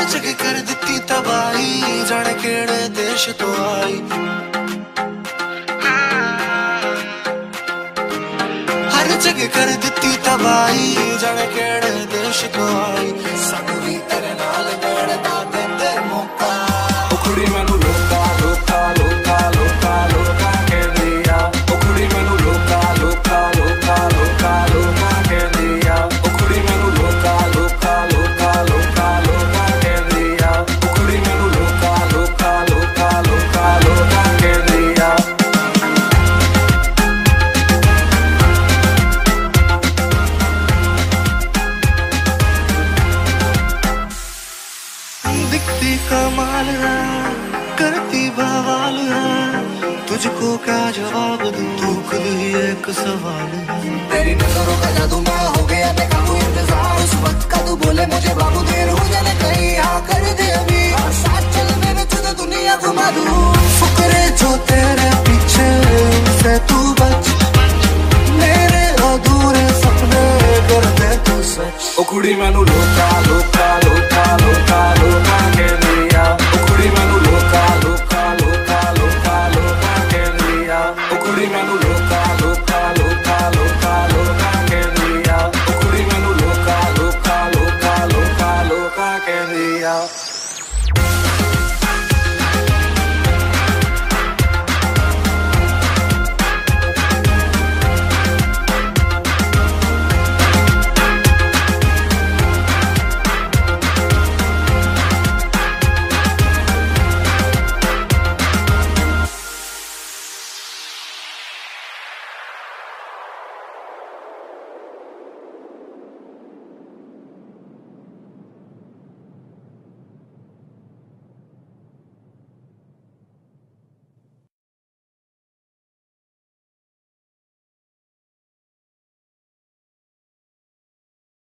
जगह कर दिती तबाही, जाने केड़े देश तो आई। हर जगह कर दिती तबाही, जाने केड़े देश तो आई। सानू भी तेरे नाल लड़दा दे ते मौका। ओ कुड़ी मैनू लोका लोका लोका लोका लोका कहदिया। ओ कुड़ी मैनू लोका लोका लोका लोका लोका कहदिया। ओ कुड़ी मैनू लोका लोका लोका लोका लोका कहदिया। ओ कुड़ी मैनू लोका लोका लोका लोका लोका कहदिया। दिखती कमाल है, करती बवाल है, तुझको क्या जवाब दूं, तू खुद ही एक सवाल है। तेरी नजरों का जादू मैं हो गया बेकाबू, इंतजार उस वक्त का तू बोले मुझे बाबू, देर हो जाने कहीं आ कर दे अभी, और साथ चल मेरे तुझे दुनिया घुमा दूं। फुकरे जो तेरे पीछे उनसे तू बच, मेरे अधूरे सपने कर दे तू सच। ओ कुड़ी मैनू लोका लोका लोका लोका